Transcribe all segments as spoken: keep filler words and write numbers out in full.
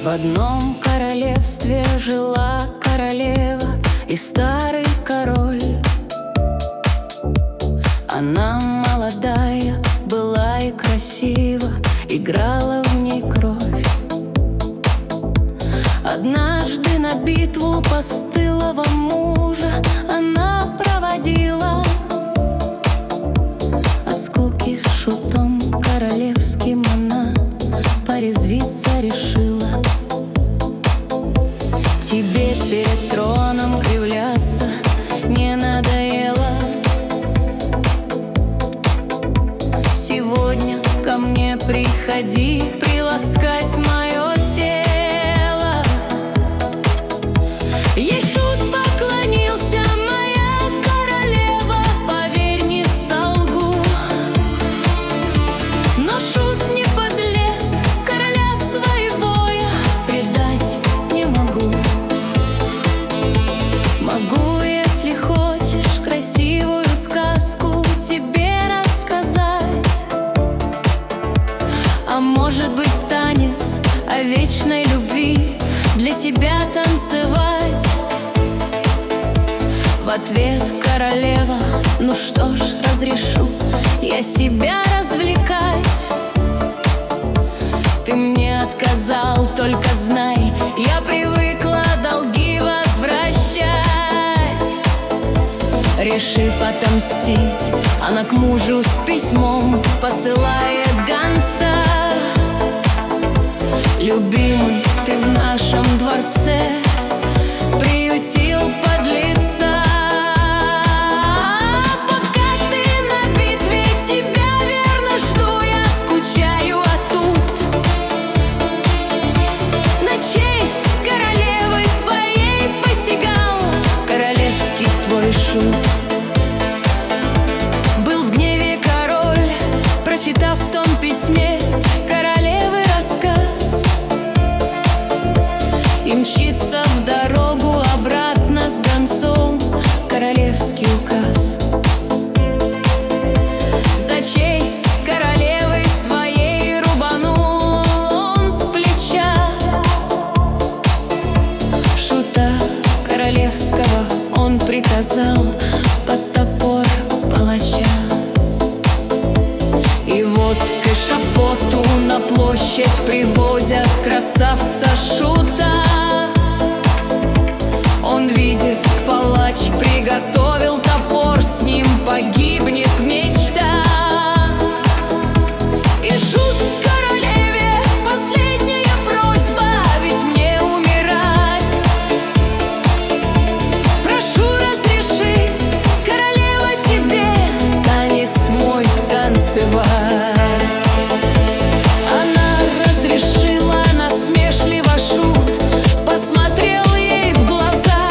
В одном королевстве жила королева и старый король. Она молодая была и красива, играла в ней кровь. Однажды на битву постылого мужа она проводила. От скуки с шутом королевским она порезвиться решила. Тебе перед троном кривляться не надоело? Сегодня ко мне приходи приласкать мое тело. Ей шут поклонился: моя королева, поверь, не солгу. Но шут не подлец, короля своего я предать не могу. Могу, если хочешь, красивую сказку тебе рассказать. А может быть, танец о вечной любви для тебя танцевать. В ответ королева: ну что ж, разрешу я себя развлекать. Ты мне отказал, только знай, я привыкла долги возвращать. Решив отомстить, она к мужу с письмом посылает гонца: любимый, ты в нашем дворце приютил подлеца. Пока ты на битве, тебя верно жду я, скучаю, а тут на честь королевы твоей посягал королевский твой шут. Был в гневе король, прочитав в том письме королевы рассказ, и мчится в дорогу обратно с гонцом королевский указ. За честь королевы своей рубанул он с плеча шута королевского, он приказал под топор палача. И вот к эшафоту на площадь приводят красавца шута. Он видит, палач приготовил топор, с ним погибнет мечта. И шут к королеве: последняя просьба, ведь мне умирать. Прошу, разреши, королева, тебе танец мой танцевать. Она разрешила, насмешливо шут посмотрел ей в глаза.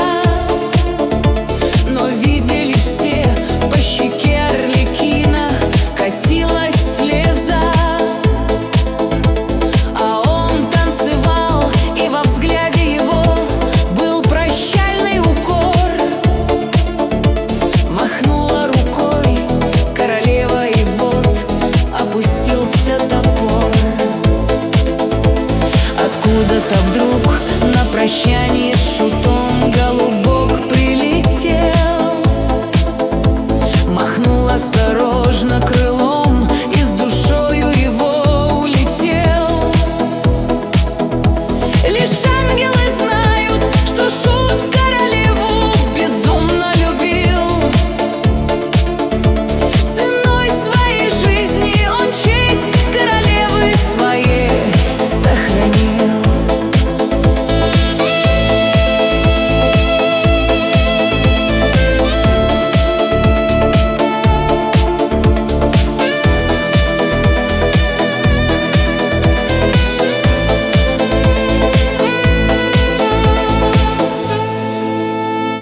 Но видели все, по щеке Арлекина катилась слеза. А он танцевал, и во взгляде его был прощальный укор. Махнула рукой королева, и вот опустился топор. Откуда-то вдруг на прощание шут